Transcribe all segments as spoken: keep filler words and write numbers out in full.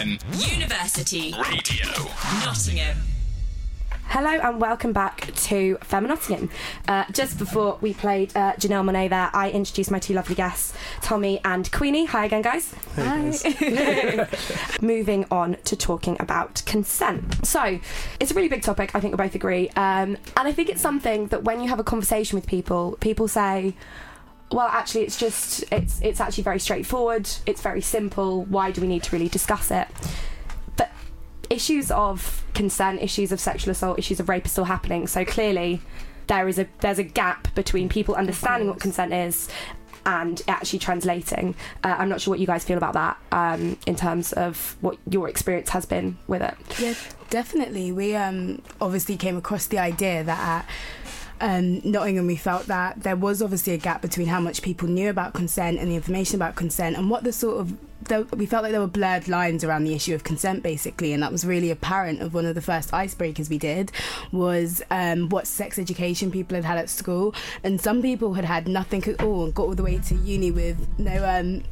N University Radio Nottingham. Hello and welcome back to Femme Nottingham. Uh, just before we played uh, Janelle Monáe there, I introduced my two lovely guests, Tommy and Queenie. Hi again, guys. Hey, Hi. Moving on to talking about consent. So, it's a really big topic, I think we both agree. Um, and I think it's something that when you have a conversation with people, people say, well, actually, it's just, it's, it's actually very straightforward, it's very simple, why do we need to really discuss it? But issues of consent, issues of sexual assault, issues of rape are still happening. So clearly, there is a there's a gap between people understanding what consent is and actually translating. Uh, I'm not sure what you guys feel about that um, in terms of what your experience has been with it. Yeah, definitely. We um, obviously came across the idea that at um, Nottingham we felt that there was obviously a gap between how much people knew about consent and the information about consent and what the sort of There, we felt like there were blurred lines around the issue of consent, basically, and that was really apparent. Of one of the first icebreakers we did was um, what sex education people had had at school, and some people had had nothing at all and got all the way to uni with no um,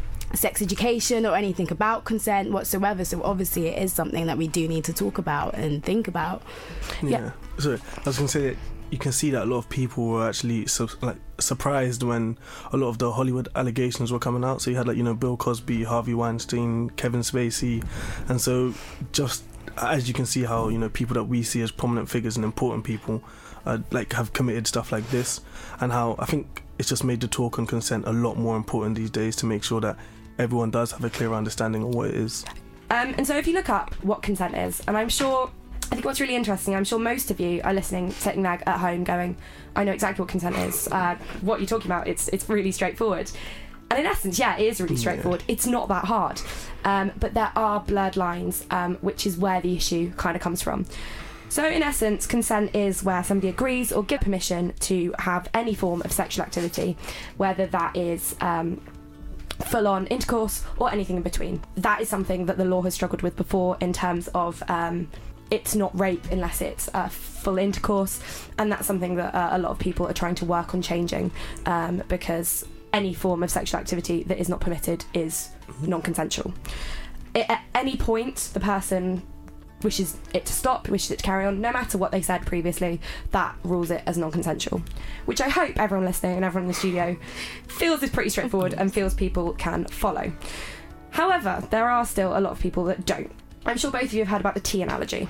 sex education or anything about consent whatsoever. So obviously it is something that we do need to talk about and think about. Yeah. yeah. So I was going to say that you can see that a lot of people were actually su- like surprised when a lot of the Hollywood allegations were coming out. So you had like, you know, Bill Cosby, Harvey Weinstein, Kevin Spacey. And so just as you can see how, you know, people that we see as prominent figures and important people uh, like have committed stuff like this, and how I think it's just made the talk on consent a lot more important these days to make sure that everyone does have a clear understanding of what it is. Um, and so if you look up what consent is, and I'm sure I think what's really interesting, I'm sure most of you are listening, sitting there at home going, I know exactly what consent is. Uh, what you're talking about, it's it's really straightforward. And in essence, yeah, it is really straightforward. Yeah. It's not that hard. Um, but there are blurred lines, um, which is where the issue kind of comes from. So in essence, consent is where somebody agrees or gives permission to have any form of sexual activity, whether that is Um, full-on intercourse or anything in between. That is something that the law has struggled with before in terms of um, it's not rape unless it's uh, full intercourse, and that's something that uh, a lot of people are trying to work on changing, um, because any form of sexual activity that is not permitted is non-consensual. It, at any point the person wishes it to stop, wishes it to carry on, no matter what they said previously, that rules it as non-consensual, which I hope everyone listening and everyone in the studio feels is pretty straightforward and feels people can follow. However, there are still a lot of people that don't. I'm sure both of you have heard about the tea analogy.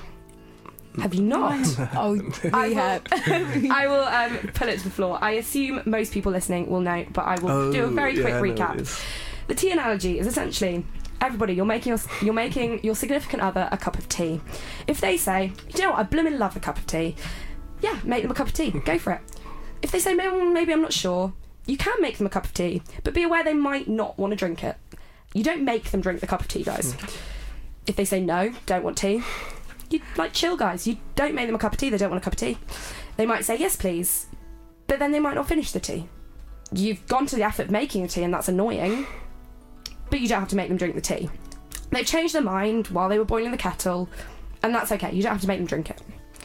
Have you not? Oh, we I will, have. I will um, pull it to the floor. I assume most people listening will know, but I will oh, do a very quick yeah, recap. The tea analogy is essentially, everybody, you're making your you're making your significant other a cup of tea. If they say, you know what, I blooming love a cup of tea, yeah, make them a cup of tea. Go for it. If they say, maybe, maybe I'm not sure, you can make them a cup of tea, but be aware they might not want to drink it. You don't make them drink the cup of tea, guys. If they say no, don't want tea, you like chill, guys. You don't make them a cup of tea, they don't want a cup of tea. They might say yes please, but then they might not finish the tea. You've gone to the effort of making the tea and that's annoying, but you don't have to make them drink the tea. They've changed their mind while they were boiling the kettle, and that's okay. You don't have to make them drink it.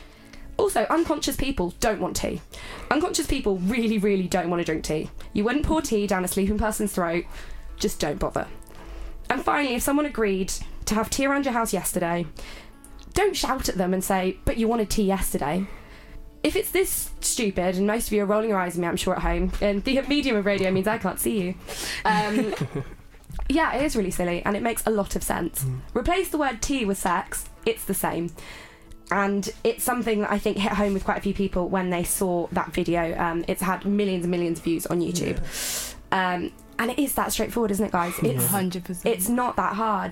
Also, unconscious people don't want tea. Unconscious people really, really don't want to drink tea. You wouldn't pour tea down a sleeping person's throat. Just don't bother. And finally, if someone agreed to have tea around your house yesterday, don't shout at them and say, but you wanted tea yesterday. If it's this stupid, and most of you are rolling your eyes at me, I'm sure, at home, and the medium of radio means I can't see you, um, yeah, it is really silly, and it makes a lot of sense. Mm. Replace the word tea with sex, it's the same. And it's something that I think hit home with quite a few people when they saw that video. Um, it's had millions and millions of views on YouTube. Yeah. Um, and it is that straightforward, isn't it, guys? It's one hundred percent. It's not that hard.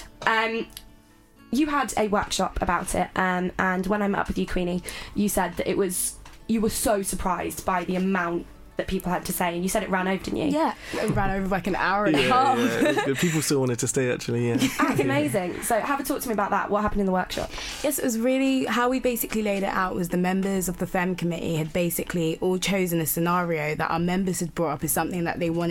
Um, you had a workshop about it, um, and when I met up with you, Queenie, you said that it was you were so surprised by the amount that people had to say, and you said it ran over, didn't you? Yeah, it ran over like an hour and yeah, a half. Yeah. People still wanted to stay, actually, yeah. That's amazing. So have a talk to me about that. What happened in the workshop? Yes, it was really, how we basically laid it out was the members of the Femme Committee had basically all chosen a scenario that our members had brought up as something that they wanted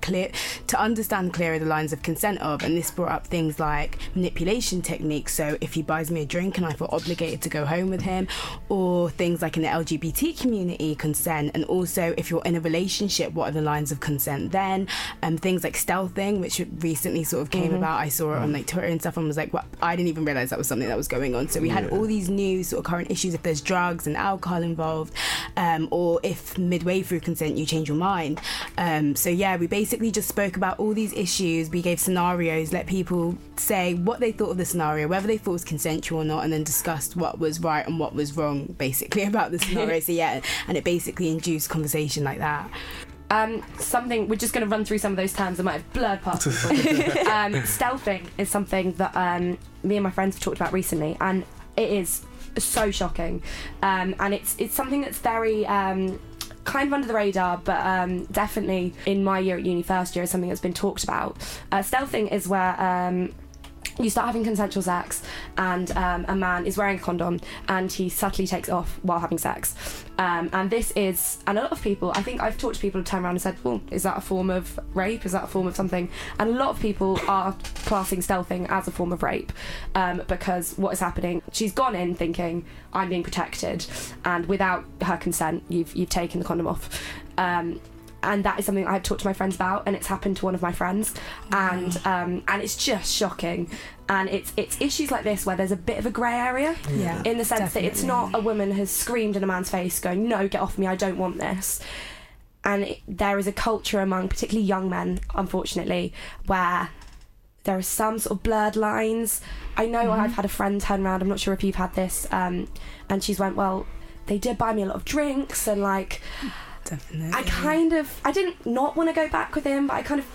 clear to understand clearer the lines of consent of, and this brought up things like manipulation techniques. So if he buys me a drink and I feel obligated to go home with him, or things like in the L G B T community, consent, and also if you're in a relationship, what are the lines of consent then? Um, things like stealthing, which recently sort of came mm-hmm. about. I saw it on like Twitter and stuff, and was like, what? I didn't even realise that was something that was going on. So we had yeah. all these new sort of current issues. If there's drugs and alcohol involved, um, or if midway through consent you change your mind. Um, so yeah, we basically just spoke about all these issues. We gave scenarios, let people say what they thought of the scenario, whether they thought it was consensual or not, and then discussed what was right and what was wrong, basically, about the scenario. So yeah, and it basically induced conversation like that. Um, something, we're just going to run through some of those terms that might have blurred past people. um, stealthing is something that um, me and my friends have talked about recently, and it is so shocking. Um, and it's it's something that's very um, kind of under the radar, but um, definitely in my year at uni first year is something that's been talked about. Uh, stealthing is where um, you start having consensual sex and um, a man is wearing a condom and he subtly takes it off while having sex. Um, and this is, and a lot of people, I think I've talked to people who turn around and said, well, is that a form of rape? Is that a form of something? And a lot of people are classing stealthing as a form of rape um, because what is happening, she's gone in thinking, I'm being protected, and without her consent, you've, you've taken the condom off. Um, And that is something I've talked to my friends about, and it's happened to one of my friends, and um, and it's just shocking. And it's it's issues like this where there's a bit of a grey area, yeah, in the sense definitely. that it's not a woman has screamed in a man's face going, no, get off me, I don't want this. And it, there is a culture among particularly young men, unfortunately, where there are some sort of blurred lines. I know mm-hmm. I've had a friend turn around, I'm not sure if you've had this, um, and she's went, well, they did buy me a lot of drinks, and like... Definitely. I kind of, I didn't not want to go back with him, but I kind of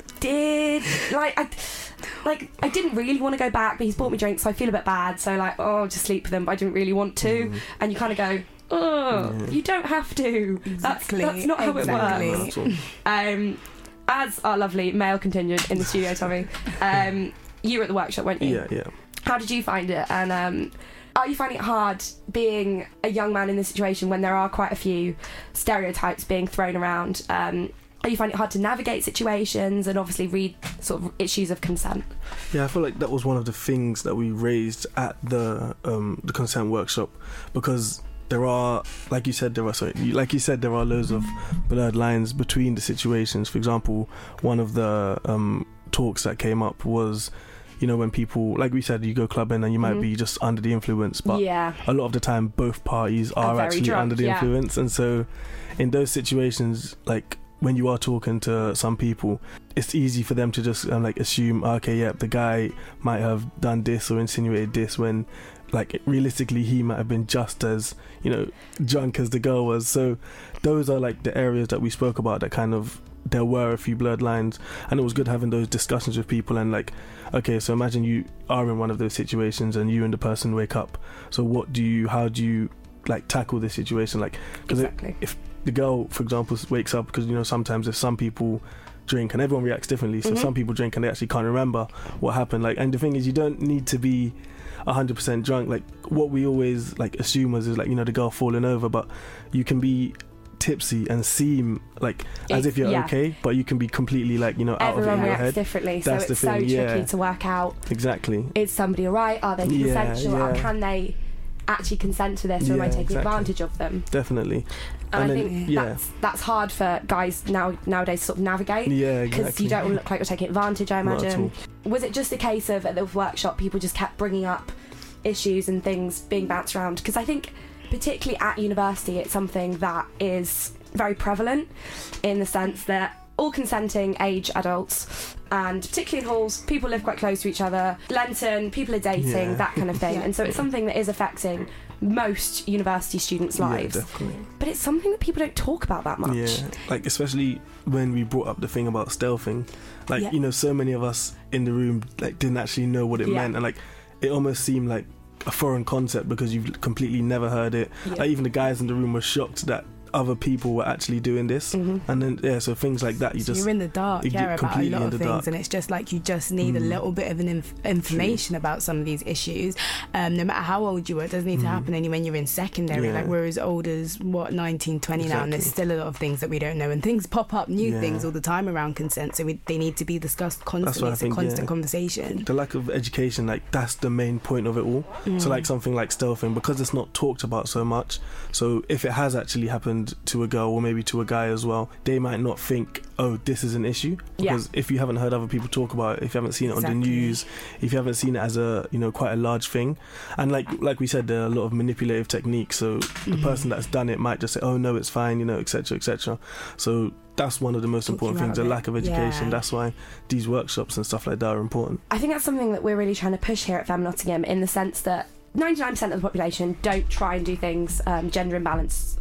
did. Like, I, like I didn't really want to go back, but he's bought me drinks, so I feel a bit bad. So like, oh, I'll just sleep with him, but I didn't really want to. Mm. And you kind of go, oh, mm. you don't have to. Exactly. That's, that's not how exactly. it works. Um, as our lovely male contingent in the studio, Tommy, um, you were at the workshop, weren't you? Yeah, yeah. How did you find it? And um, are you finding it hard being a young man in this situation when there are quite a few stereotypes being thrown around? Um, are you finding it hard to navigate situations and obviously read sort of issues of consent? Yeah, I feel like that was one of the things that we raised at the um, the consent workshop, because there are, like you said, there are sorry, like you said, there are loads of blurred lines between the situations. For example, one of the um, talks that came up was, you know, when people, like we said, you go clubbing and you might mm-hmm. be just under the influence, but yeah. a lot of the time both parties are actually drunk, under the yeah. influence. And so in those situations, like when you are talking to some people, it's easy for them to just um, like assume, okay, yeah, the guy might have done this or insinuated this, when like realistically he might have been just as, you know, drunk as the girl was. So those are like the areas that we spoke about that kind of, there were a few blurred lines, and it was good having those discussions with people. And like, okay, so imagine you are in one of those situations and you and the person wake up, so what do you, how do you like tackle this situation? Like, because exactly. if the girl, for example, wakes up, because you know sometimes if some people drink and everyone reacts differently, so mm-hmm. some people drink and they actually can't remember what happened. Like, and the thing is, you don't need to be one hundred percent drunk. Like what we always like assume was is like, you know, the girl falling over, but you can be tipsy and seem like as it, if you're yeah. okay, but you can be completely like, you know, out everyone of it in your reacts head differently. That's so it's the thing, so yeah. tricky to work out exactly, is somebody alright, are they consensual, yeah, yeah. or can they actually consent to this, or yeah, am I taking exactly. advantage of them? Definitely. And, and I then, think yeah. that's that's hard for guys now nowadays to sort of navigate, yeah, because exactly. you don't want to look like you're taking advantage, I Not at imagine. all. Was it just a case of at the workshop people just kept bringing up issues and things being bounced around? Because I think particularly at university it's something that is very prevalent, in the sense that all consenting age adults, and particularly in halls, people live quite close to each other, Lenton, people are dating, yeah. that kind of thing. Yeah. And so it's something that is affecting most university students' lives. Yeah, definitely. But it's something that people don't talk about that much. Yeah, like especially when we brought up the thing about stealthing, like Yeah. you know, so many of us in the room like didn't actually know what it Yeah. meant, and like it almost seemed like a foreign concept because you've completely never heard it. Yeah. Like even the guys in the room were shocked that other people were actually doing this, Mhm. and then yeah, so things like that you So just you're in the dark, you yeah, get about a completely lot in of the things, dark. and it's just like you just need a Mm. little bit of an inf- information about some of these issues. Um, no matter how old you are, it doesn't need to Mm. happen only when you're in secondary. Yeah. Like we're as old as what nineteen, twenty now, and there's Exactly. still a lot of things that we don't know, and things pop up, new Yeah. things all the time around consent. So we, they need to be discussed constantly. I It's think, a constant yeah. conversation. the lack of education, like that's the main point of it all. Mm. So like something like stealthing, because it's not talked about so much, so if it has actually happened to a girl or maybe to a guy as well, they might not think, oh, this is an issue, Yeah. because if you haven't heard other people talk about it, if you haven't seen it on the Exactly. news, if you haven't seen it as a, you know, quite a large thing, and like like we said, there are a lot of manipulative techniques, so the Mhm. person that's done it might just say, oh no, it's fine, you know, etc, etc. So that's one of the most Talk important you things, out the of it. lack of education. Yeah. That's why these workshops and stuff like that are important. I think that's something that we're really trying to push here at Femme Nottingham, in the sense that ninety-nine percent of the population don't try and do things um, gender imbalance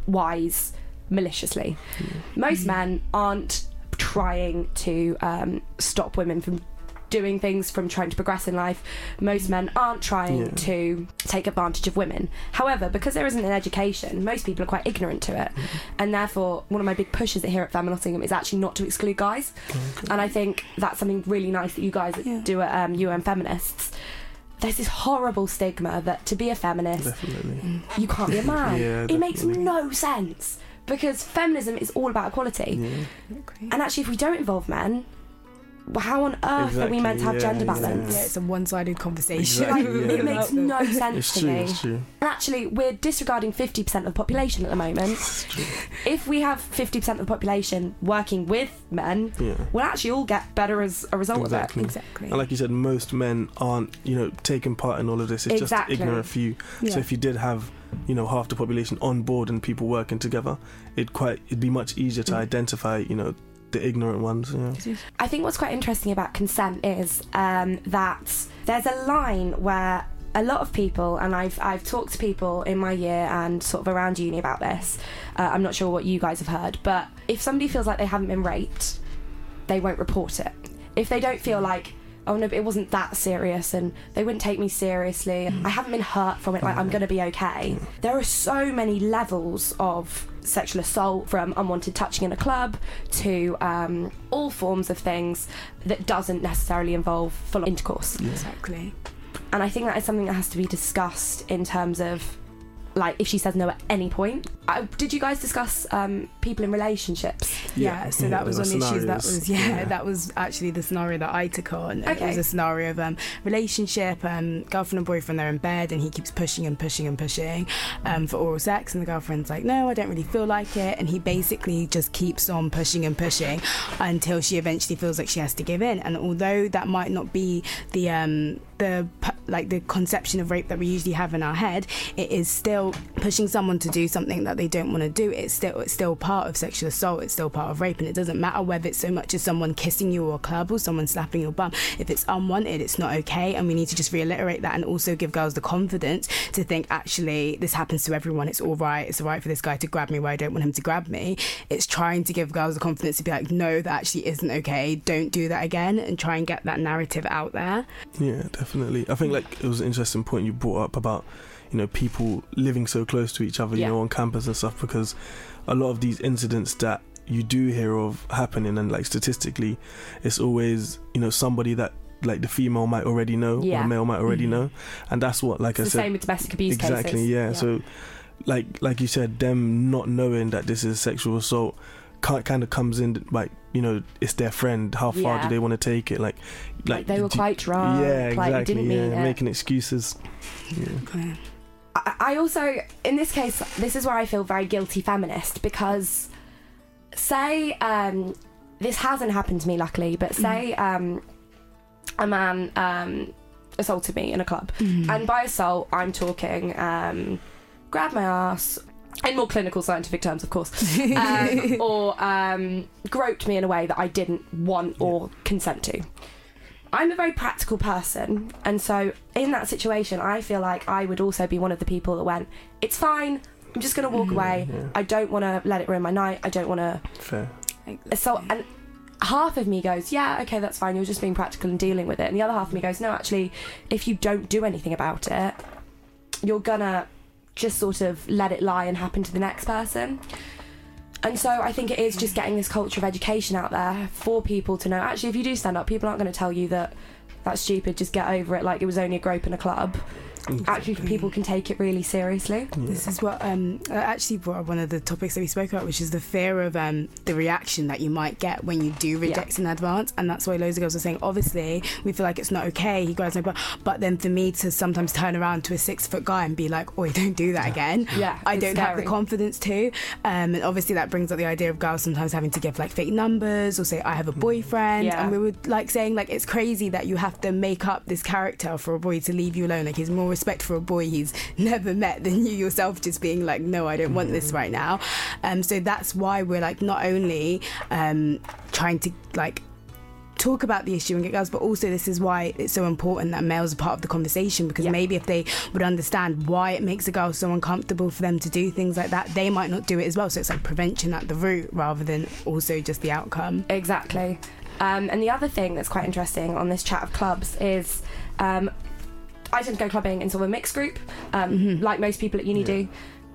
wise maliciously. Most men aren't trying to um, stop women from doing things, from trying to progress in life. Most men aren't trying Yeah. to take advantage of women. However, because there isn't an education, most people are quite ignorant to it, and therefore one of my big pushes here at Femme Nottingham is actually not to exclude guys. And I think that's something really nice that you guys Yeah. do at um, U M Feminists. There's this horrible stigma that to be a feminist, Definitely. you can't be a man. Yeah, it makes definitely. no sense, because feminism is all about equality. Yeah. Okay. And actually, if we don't involve men, well, how on earth are we Exactly, meant to have yeah, gender yeah. balance? Yeah, it's a one-sided conversation. Exactly, Like, yeah. it makes no sense It's to true, me. it's true. And actually, we're disregarding fifty percent of the population at the moment. It's true. If we have fifty percent of the population working with men, Yeah. we'll actually all get better as a result Exactly. Exactly. And like you said, most men aren't, you know, taking part in all of this. It's Exactly. just ignorant few. Yeah. So if you did have, you know, half the population on board and people working together, it'd quite it'd be much easier to Mm. identify, you know, the ignorant ones. You know. I think what's quite interesting about consent is um, that there's a line where a lot of people, and I've I've talked to people in my year and sort of around uni about this. Uh, I'm not sure what you guys have heard, but if somebody feels like they haven't been raped, they won't report it. If they don't feel like, oh no, but it wasn't that serious and they wouldn't take me seriously, I haven't been hurt from it, like I'm going to be okay. There are so many levels of sexual assault, from unwanted touching in a club to um, all forms of things that doesn't necessarily involve full intercourse. Exactly. And I think that is something that has to be discussed in terms of, like, if she says no at any point. I, did you guys discuss um, people in relationships? Yeah, Yeah, so yeah, that was there on were issues. That scenarios. was yeah, Yeah. that was actually the scenario that I took on. It Okay. was a scenario of um, relationship, um, girlfriend and boyfriend. They're in bed, and he keeps pushing and pushing and pushing um, for oral sex, and the girlfriend's like, "No, I don't really feel like it," and he basically just keeps on pushing and pushing until she eventually feels like she has to give in. And although that might not be the um, the like the conception of rape that we usually have in our head, it is still pushing someone to do something that they don't want to do. It's still it's still part of sexual assault. It's still part of rape, and it doesn't matter whether it's so much as someone kissing you or a club or someone slapping your bum. If it's unwanted, it's not okay, and we need to just reiterate that, and also give girls the confidence to think, actually, this happens to everyone. It's all right. It's all right for this guy to grab me where I don't want him to grab me. It's trying to give girls the confidence to be like, no, that actually isn't okay. Don't do that again, and try and get that narrative out there. Yeah, definitely. I think like it was an interesting point you brought up about, you know, people living so close to each other, you Yeah. know, on campus and stuff, because a lot of these incidents that you do hear of happening, and like statistically, it's always, you know, somebody that like the female might already know, or Yeah. the male might already Mhm. know, and that's what, like It's I the said, same with domestic abuse exactly, cases. yeah. So, like like you said, them not knowing that this is sexual assault kind of comes in, like, you know, it's their friend. How far Yeah. do they want to take it? Like, like they were do- quite drunk, Yeah, like exactly. didn't mean yeah, it. making excuses. Yeah. Okay. I I also, in this case, this is where I feel very guilty feminist, because say um, this hasn't happened to me, luckily, but say um, a man um, assaulted me in a club, Mhm. and by assault I'm talking um, grab my ass, in more clinical scientific terms, of course, um, or um, groped me in a way that I didn't want or consent to. I'm a very practical person, and so in that situation I feel like I would also be one of the people that went, it's fine, I'm just going to walk Mhm. away, Yeah. I don't want to let it ruin my night, I don't want to. Fair. So, and half of me goes, yeah, okay, that's fine, you're just being practical and dealing with it, and the other half of me goes, no, actually, if you don't do anything about it, you're gonna just sort of let it lie and happen to the next person. And so I think it is just getting this culture of education out there for people to know, actually, if you do stand up, people aren't going to tell you that that's stupid, just get over it, like it was only a grope in a club. Actually, people can take it really seriously. Yeah. This is what um, actually brought up one of the topics that we spoke about, which is the fear of um, the reaction that you might get when you do reject yeah. in advance. And that's why loads of girls are saying, obviously, we feel like it's not okay, you guys know, but, but then for me to sometimes turn around to a six foot guy and be like, oi, don't do that again. Yeah, I don't scary. have the confidence to. Um, and obviously that brings up the idea of girls sometimes having to give like fake numbers or say, I have a boyfriend. Yeah. And we were like saying, like, it's crazy that you have to make up this character for a boy to leave you alone. Like, he's more respect for a boy he's never met than you yourself, just being like, no, I don't want this right now. Um, so that's why we're like not only um, trying to like talk about the issue and get girls, but also this is why it's so important that males are part of the conversation, because yeah. maybe if they would understand why it makes a girl so uncomfortable for them to do things like that, they might not do it as well. So it's like prevention at the root rather than also just the outcome. Exactly. Um, and the other thing that's quite interesting on this chat of clubs is um, I tend to go clubbing in sort of a mixed group, um, mm-hmm. like most people at uni yeah. do.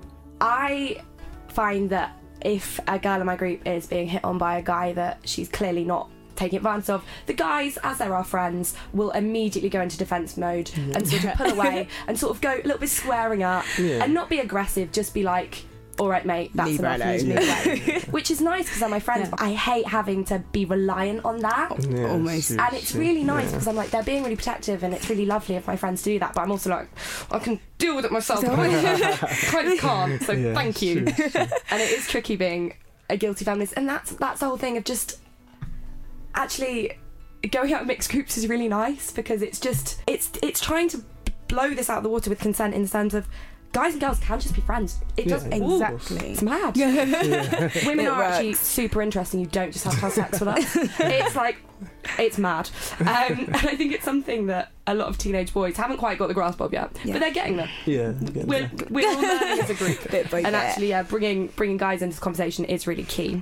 I find that if a girl in my group is being hit on by a guy that she's clearly not taking advantage of, the guys, as they're our friends, will immediately go into defence mode yeah. and sort of pull away and sort of go a little bit squaring up yeah. and not be aggressive, just be like, all right, mate, that's Leave enough. Right yeah. Which is nice because they're my friends, yeah. but I hate having to be reliant on that. Yeah, almost. Shit, and it's shit. really nice because yeah. I'm like, they're being really protective and it's really lovely if my friends do that, but I'm also like, I can deal with it myself. I kind of can't, so yeah, thank you. True, true. And it is tricky being a guilty feminist, and that's that's the whole thing of just actually going out in mixed groups is really nice because it's just it's it's trying to blow this out of the water with consent in the sense of guys and girls can just be friends. It yeah, does exactly. It's mad. Yeah. Women it are works. actually super interesting. You don't just have to have sex with us. It's like it's mad. Um, and I think it's something that a lot of teenage boys haven't quite got the grasp of yet, yeah. but they're getting there. Yeah, we're there. we're all learning as a group, Bit by and bit. actually, yeah, bringing bringing guys into the conversation is really key.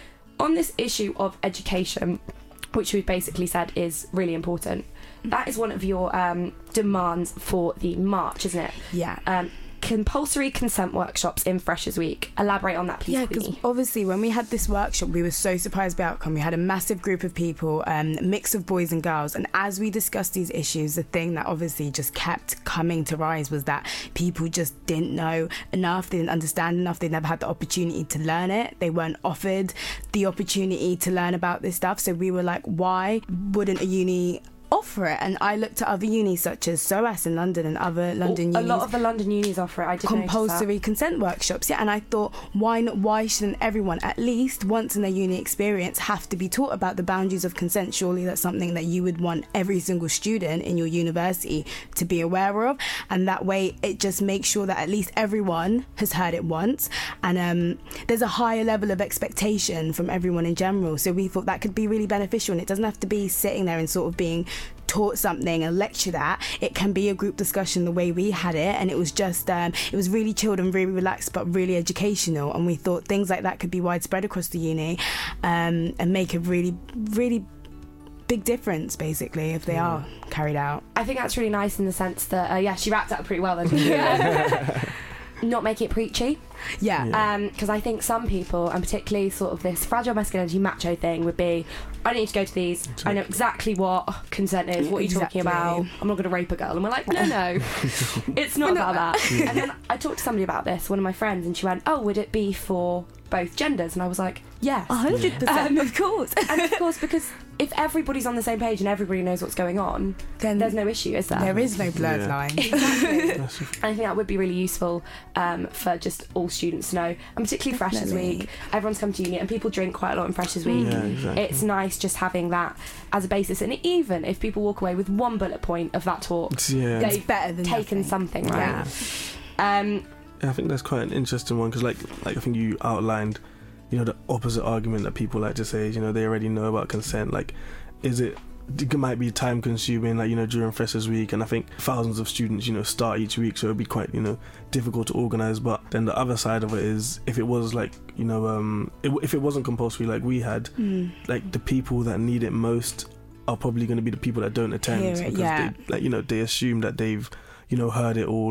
On this issue of education, which we've basically said is really important, that is one of your um, demands for the March, isn't it? Yeah. Um, compulsory consent workshops in Freshers Week. Elaborate on that, please. Yeah, because obviously when we had this workshop, we were so surprised by the outcome. We had a massive group of people, um, a mix of boys and girls, and as we discussed these issues, the thing that obviously just kept coming to rise was that people just didn't know enough, they didn't understand enough, they never had the opportunity to learn it, they weren't offered the opportunity to learn about this stuff. So we were like, why wouldn't a uni offer it? And I looked at other unis such as SOAS in London and other London a unis. lot of the London unis offer it. I did compulsory consent workshops, yeah. And I thought, why not? Why shouldn't everyone, at least once in their uni experience, have to be taught about the boundaries of consent? Surely that's something that you would want every single student in your university to be aware of, and that way it just makes sure that at least everyone has heard it once, and um, there's a higher level of expectation from everyone in general. So we thought that could be really beneficial, and it doesn't have to be sitting there and sort of being taught something and lecture that. It can be a group discussion the way we had it, and it was just um, it was really chilled and really relaxed but really educational, and we thought things like that could be widespread across the uni um, and make a really really big difference basically if they yeah. are carried out. I think that's really nice in the sense that uh, yeah, she wrapped up pretty well then. Yeah. Not make it preachy. Yeah. Yeah. Um, because I think some people, and particularly sort of this fragile masculinity macho thing, would be, I don't need to go to these. Exactly. I know exactly what consent is. What are you exactly. talking about? I'm not going to rape a girl. And we're like, no, no, it's not about that. And then I talked to somebody about this, one of my friends, and she went, oh, would it be for both genders? And I was like, yes, one hundred percent, um, of course. And of course, because if everybody's on the same page and everybody knows what's going on, then there's no issue, is there? There is no blurred yeah. line. Exactly. I think that would be really useful um, for just all students to know, and particularly Freshers Week. Everyone's come to uni and people drink quite a lot in Freshers Week. Yeah, exactly. It's nice just having that as a basis, and even if people walk away with one bullet point of that talk, yeah. they've it's better than taken nothing. something, right? Yeah. Um, I think that's quite an interesting one because, like, like I think you outlined, you know, the opposite argument that people like to say is, you know, they already know about consent. Like, is it? It might be time consuming, like, you know, during Freshers Week, and I think thousands of students, you know, start each week, so it'd be quite, you know, difficult to organise. But then the other side of it is, if it was like, you know, um, it, if it wasn't compulsory like we had, mm. like the people that need it most are probably going to be the people that don't attend Hear it, because yeah. they, like, you know, they assume that they've, you know, heard it all, or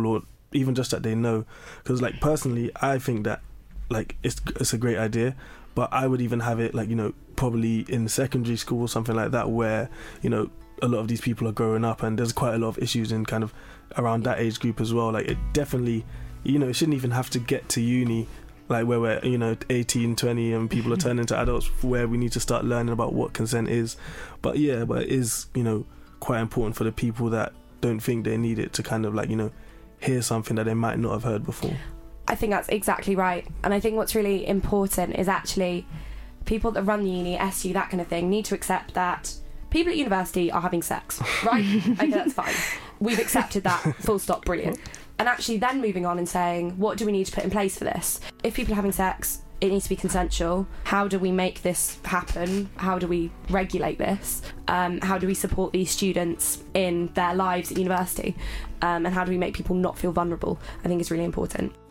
even just that they know. Because like personally, I think that like it's it's a great idea, but I would even have it like, you know, probably in secondary school or something like that, where, you know, a lot of these people are growing up and there's quite a lot of issues in kind of around that age group as well. Like it definitely, you know, it shouldn't even have to get to uni, like where we're, you know, eighteen, twenty and people are turning into adults, where we need to start learning about what consent is. But yeah, but it is, you know, quite important for the people that don't think they need it to kind of like, you know, hear something that they might not have heard before. I think that's exactly right. And I think what's really important is actually people that run the uni, S U, that kind of thing, need to accept that people at university are having sex, right? Okay, that's fine. We've accepted that, full stop, brilliant. And actually then moving on and saying, what do we need to put in place for this? If people are having sex, it needs to be consensual. How do we make this happen? How do we regulate this? Um, how do we support these students in their lives at university? Um, and how do we make people not feel vulnerable? I think is really important.